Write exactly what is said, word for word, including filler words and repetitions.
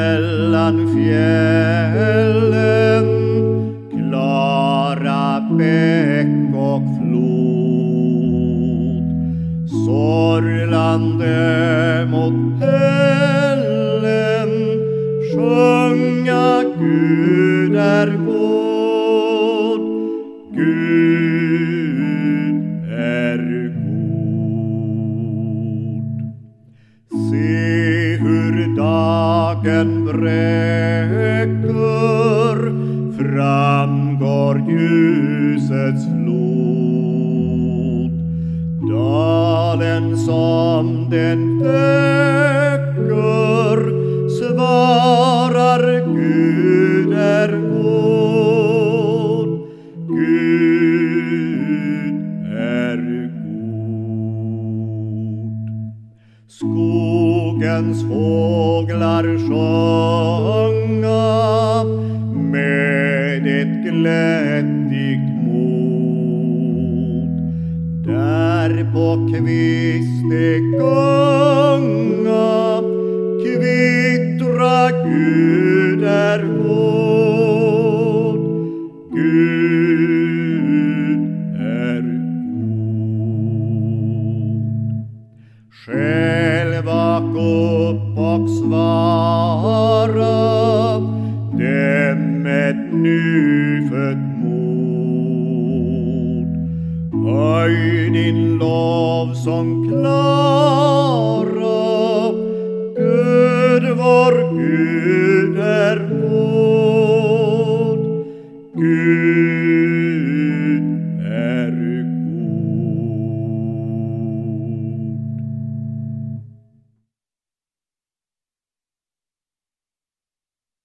mellan fjällen, klara bäck och flod, sorlande mot hällen, sjunga Gud är god, Gud är god. Se hur dagen bräcker, framgår ljusets flod. Dalen som den täcker svarar Gud är god, Gud är god. Skogens fåglar sjunga med ett glättigt mod. Där på kviste gunga kvittra Gud är god, Gud är god. Själv vak upp och svara dem ett nyfött mod. Höj din lovsång klar